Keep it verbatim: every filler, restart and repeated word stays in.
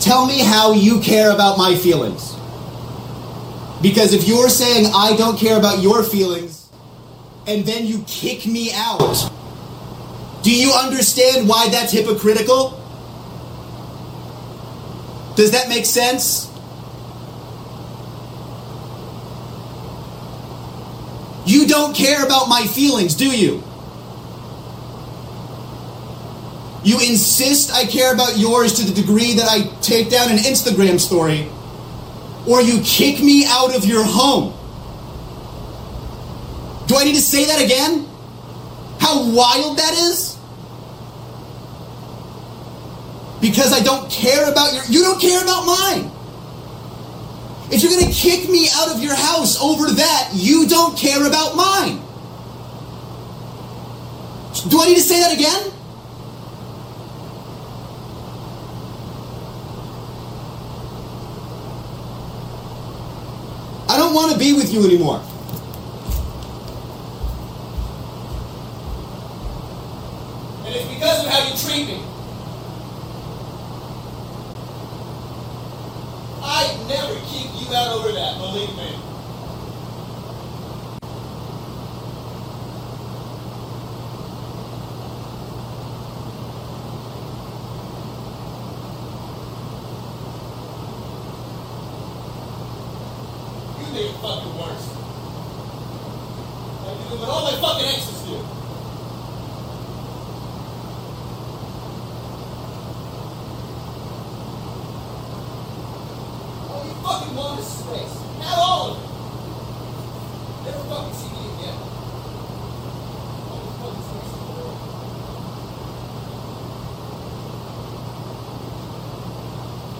tell me how you care about my feelings. Because if you're saying I don't care about your feelings, and then you kick me out, do you understand why that's hypocritical? Does that make sense? You don't care about my feelings, do you? You insist I care about yours to the degree that I take down an Instagram story, or you kick me out of your home. Do I need to say that again? How wild that is? Because I don't care about your... You don't care about mine. If you're going to kick me out of your house over that, you don't care about mine. Do I need to say that again? I don't want to be with you anymore. And it's because of how you treat me. I'd never kick you out over that, believe me. You make it fucking worse. Like you do what all my fucking exes do. All you fucking want is space. Have all of it. Never fucking see me